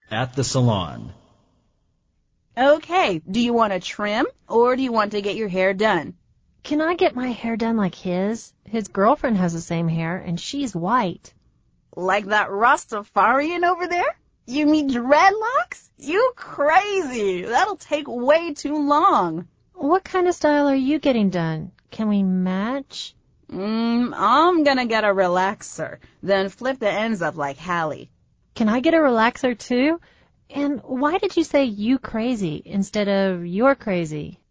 At the salon. Okay, do you want to trim or do you want to get your hair done? Can I get my hair done like his? His girlfriend has the same hair, and she's white. Like that Rastafarian over there? You mean dreadlocks? You crazy! That'll take way too long. What kind of style are you getting done? Can we match? I'm gonna get a relaxer, then flip the ends up like Hallie. Can I get a relaxer too? And why did you say you crazy instead of you're crazy?